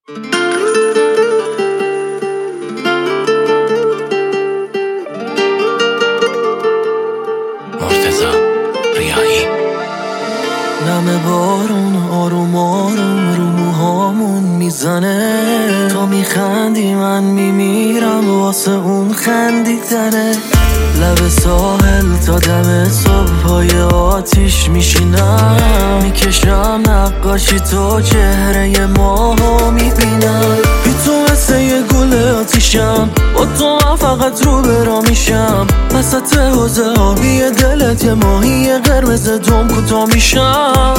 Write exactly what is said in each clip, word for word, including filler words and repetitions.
نم بارون آروم آروم رو موهامون میزنه، تا میخندی من میمیرم واسه اون خندیدنه. لب ساحل تا دم صبح پای آتیش میشینم، میکشم نقاشی تو چهره ماهو میبینم. بی تو مثل یه گل آتیشم، با تو من فقط رو برا میشم. وسط حوضه آبی دلت یه ماهی قرمز دم کوتا میشم.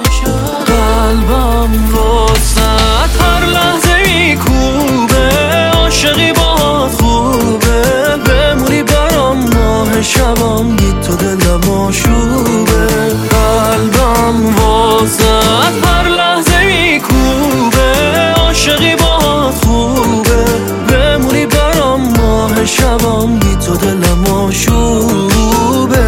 قلبم واسه هر لحظه میکوبه، عاشقی باهات خوبه. بمونی برام ماه شبام، گید تو دلم آشوبه. قلبم واسه هر لحظه میکوبه، عاشقی باهات خوبه. بمونی برام ماه شبام، گید تو دلم آشوبه.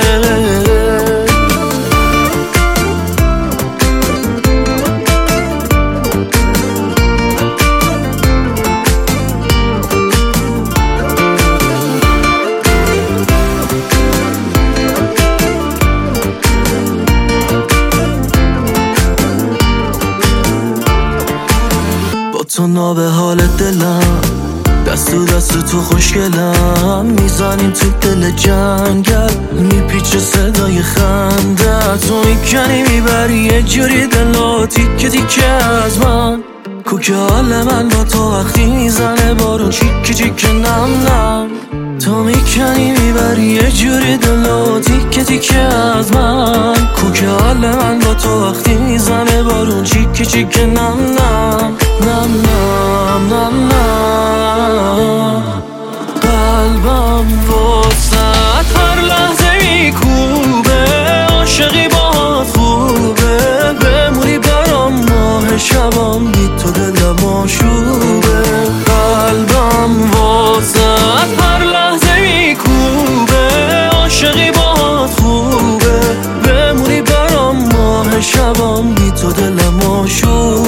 تو نابه حال دلم، دست تو دست تو خوشگلم. میزنیم تو دل جنگل، میپیچه صدای خنده. تو میکنی میبری یه جوری دلو تیکه تیکه از من. کوکه حال من با تو وقتی میزنه بارون چیکه چیکه نم نم. تو میکنی میبری یه جوری دلو تیکه تیکه از من. کوکه حال من با تو وقتی میزنه بارون چیکه چیکه نم نم نم نم نم نم. قلبم واسه هر لحظه میکوبه، عاشقی باهات خوبه. بمونی برام ماه شبام، گید تو دلم آشوبه. قلبم واسه هر لحظه میکوبه، عاشقی باهات خوبه. بمونی برام ماه شبام، گید تو دلم آشوبه.